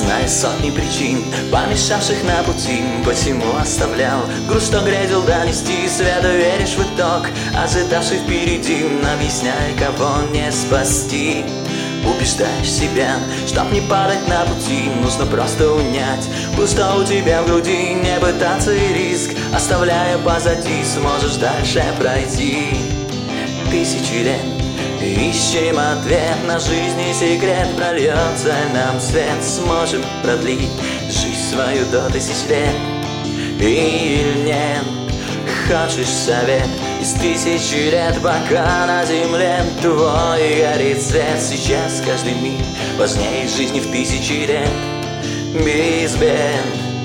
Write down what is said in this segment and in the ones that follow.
Зная сотни причин, помешавших на пути, посему оставлял груз, что грезил донести. Свято веришь в итог, ожидавший впереди, объясняй, кого не спасти. Убеждаешь себя, чтоб не падать на пути, нужно просто унять пусто у тебя в груди. Не пытаться и риск, оставляя позади, сможешь дальше пройти. Тысячи лет ищем ответ на жизнь, и секрет прольется нам свет. Сможем продлить жизнь свою до 1000 лет или нет? Хочешь совет из 1000 лет, пока на земле твой горит свет? Сейчас каждый миг важнее жизни в 1000 лет без бед.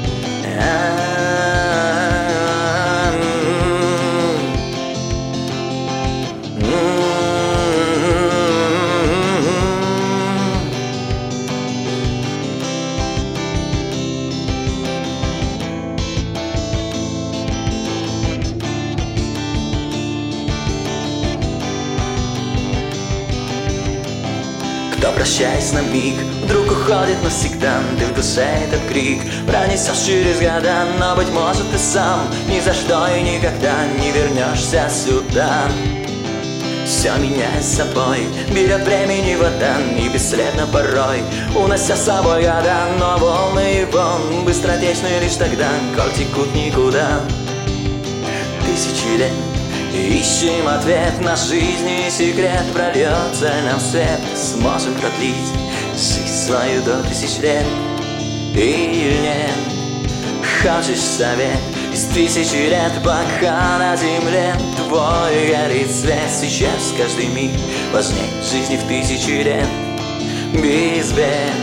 Кто, прощаясь на миг, вдруг уходит навсегда, ты в душе этот крик пронесешь через года. Но, быть может, ты сам ни за что и никогда не вернешься сюда. Все меняет собой, берет времени вода, и бесследно порой унося с собой года. Но волны его быстротечны лишь тогда, коль текут никуда. 1000 лет ищем ответ на жизнь, и секрет прольется нам свет. Сможем продлить жизнь свою до 1000 лет или нет? Хочешь совет из 1000 лет, пока на земле твой горит свет? Сейчас каждый миг важнее жизни в 1000 лет без бед.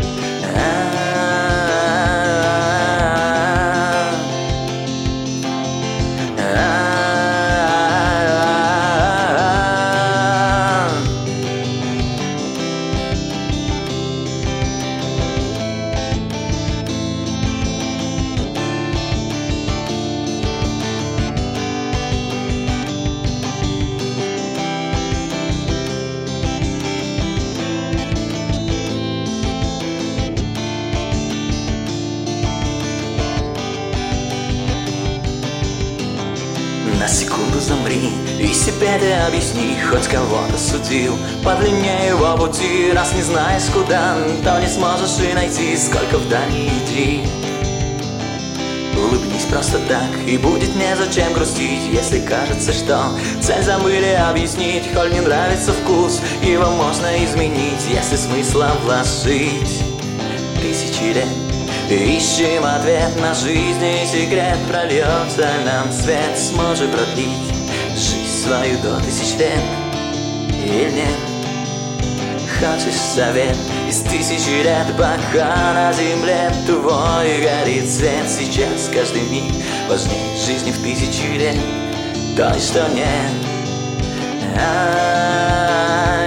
На секунду замри и себе ты объясни, хоть кого-то судил по длине его пути. Раз не знаешь куда, то не сможешь и найти, сколько вдали идти. Улыбнись просто так, и будет незачем грустить, если кажется, что цель забыли объяснить. Коль не нравится вкус, его можно изменить, если смысла вложить. 1000 лет ищем ответ на жизнь, и секрет прольется нам свет. Сможем продлить жизнь свою до 1000 лет или нет? Хочешь совет из 1000 лет, пока на земле твой горит свет? Сейчас каждый миг важнее жизни в 1000 лет той, что нет.